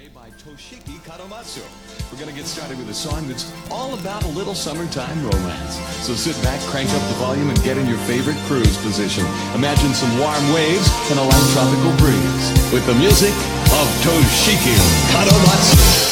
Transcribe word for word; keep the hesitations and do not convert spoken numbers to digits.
by Toshiki Kadomatsu. We're going to get started with a song that's all about a little summertime romance. So sit back, crank up the volume, and get in your favorite cruise position. Imagine some warm waves and a light tropical breeze with the music of Toshiki Kadomatsu.